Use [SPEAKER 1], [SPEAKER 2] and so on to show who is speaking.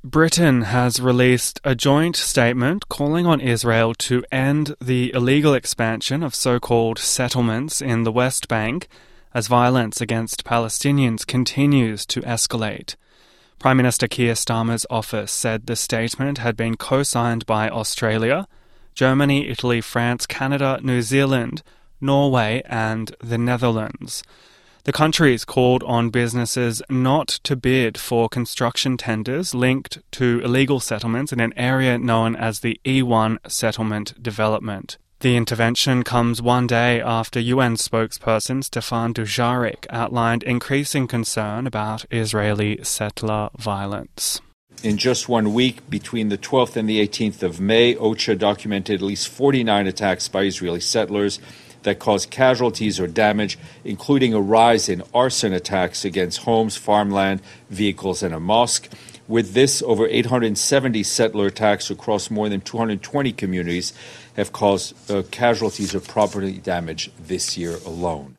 [SPEAKER 1] Britain has released a joint statement calling on Israel to end the illegal expansion of so-called settlements in the West Bank as violence against Palestinians continues to escalate. Prime Minister Keir Starmer's office said the statement had been co-signed by Australia, Germany, Italy, France, Canada, New Zealand, Norway and the Netherlands. The countries called on businesses not to bid for construction tenders linked to illegal settlements in an area known as the E1 settlement development. The intervention comes one day after UN spokesperson Stefan Dujarric outlined increasing concern about Israeli settler violence.
[SPEAKER 2] In just 1 week, between the 12th and the 18th of May, OCHA documented at least 49 attacks by Israeli settlers that caused casualties or damage, including a rise in arson attacks against homes, farmland, vehicles, and a mosque. With this, over 870 settler attacks across more than 220 communities have caused casualties or property damage this year alone.